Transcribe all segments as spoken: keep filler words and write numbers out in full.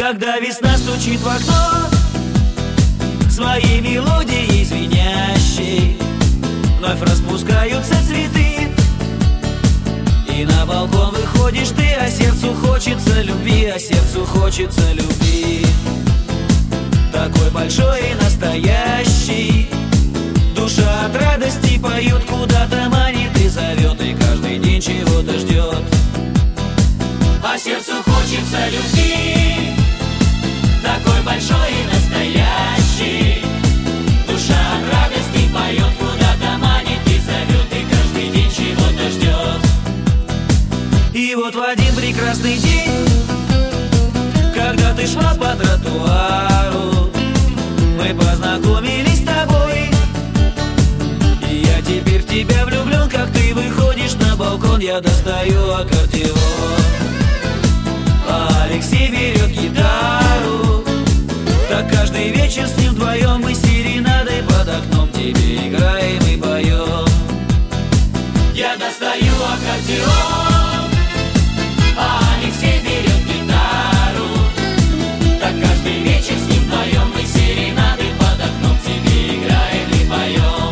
Когда весна стучит в окно своей мелодией звенящей, вновь распускаются цветы, и на балкон выходишь ты, а сердцу хочется любви, а сердцу хочется любви. Такой большой и настоящий, душа от радости поет, куда-то манит и зовет, и каждый день чего-то ждет. А сердцу хочется любви, такой большой и настоящий, душа от радости поет, куда-то манит и зовет, и каждый день чего-то ждет. И вот в один прекрасный день, когда ты шла по тротуару, мы познакомились с тобой, и я теперь в тебя влюблен. Как ты выходишь на балкон, я достаю аккордеон, а Алексей берет гитару. Так каждый вечер с ним вдвоем мы серенадой под окном тебе играем и поем. Я достаю аккордеон, а Алексей берет гитару. Так каждый вечер с ним вдвоем мы серенадой под окном тебе играем и поем.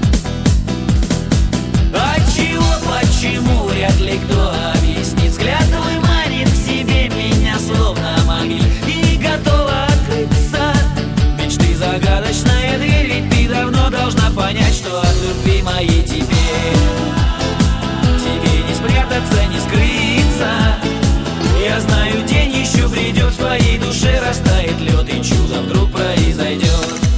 Отчего, почему, вряд ли кто объяснит. Взгляд твой манит к себе меня словно магнит, и готова открыться мечты загадочная дверь. Ведь ты давно должна понять, что от любви моей тебе тебе не спрятаться, не скрыться. Я знаю, день еще придет, в твоей душе растает лед, и чудо вдруг произойдет.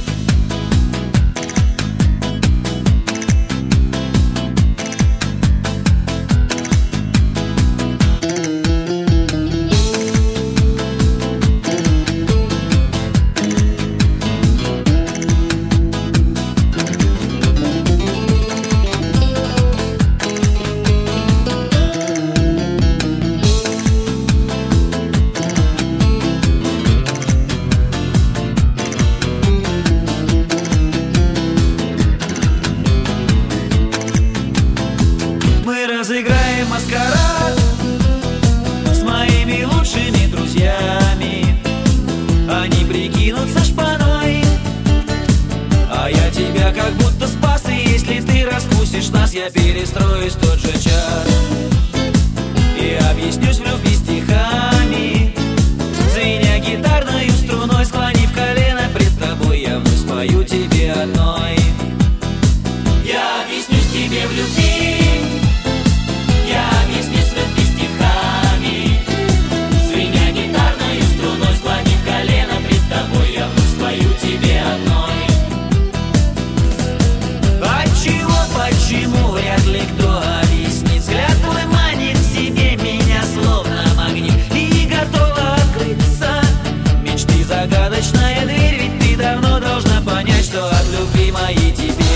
Разыграем маскарад с моими лучшими друзьями. Они прикинутся шпаной, а я тебя как будто спас. И если ты раскусишь нас, я перестроюсь в тот же час и объяснюсь в любви стихами. Звеня гитарной струной, склонив колено пред тобой, я вновь спою тебе одной. Я объяснюсь тебе в любви, я объяснюсь в любви стихами. Звеня гитарной струной, склонив колено пред тобой, я вновь спою тебе одной. Отчего, почему, вряд ли кто объяснит. Взгляд твой манит к себе меня словно магнит, и готова открыться мечты загадочная дверь. Ведь ты давно должна понять, что от любви моей тебе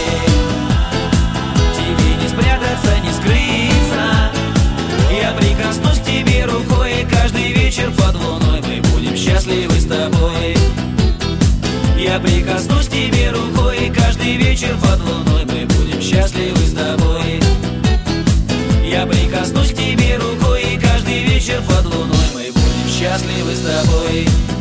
тебе не спрятаться, не скрыться. Я прикоснусь к тебе рукой, и каждый вечер под луной мы будем счастливы с тобой. Я прикоснусь к тебе рукой, и каждый вечер под луной мы будем счастливы с тобой. Я прикоснусь к тебе рукой, и каждый вечер под луной мы будем счастливы с тобой.